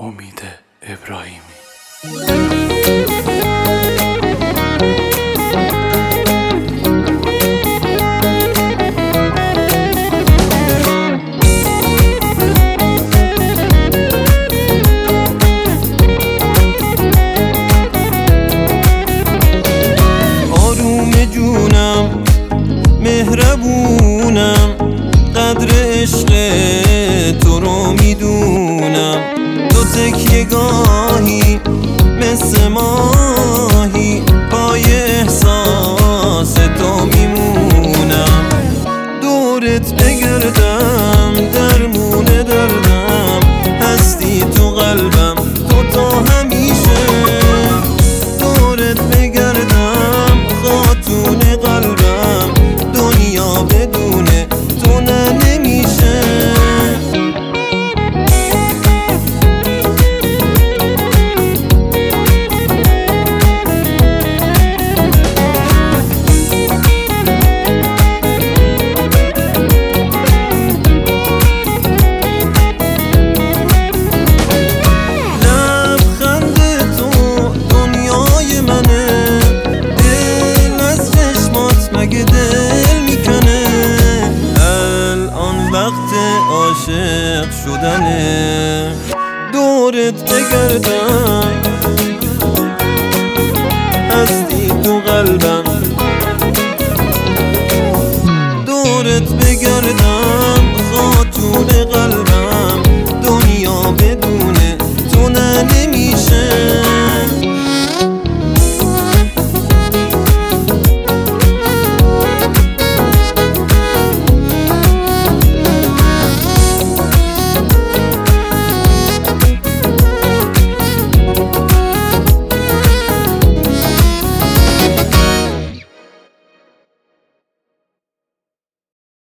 امید ابراهیمی. مهربونم، قدر عشق تو رو میدونم. تو تکیه گاهی مثل ماهی، پای احساس تو میمونم. دورت بگردم درمون دردم، هستی تو قلبم تو تا همیشه. دورت بگردم خاتون قلبم، دنیا بدون تو نه نمیشه. لبخند تو دنیای منه، دل از چشمات مگه دل میکنه. الان وقت عاشق شدنه. دورت بگردم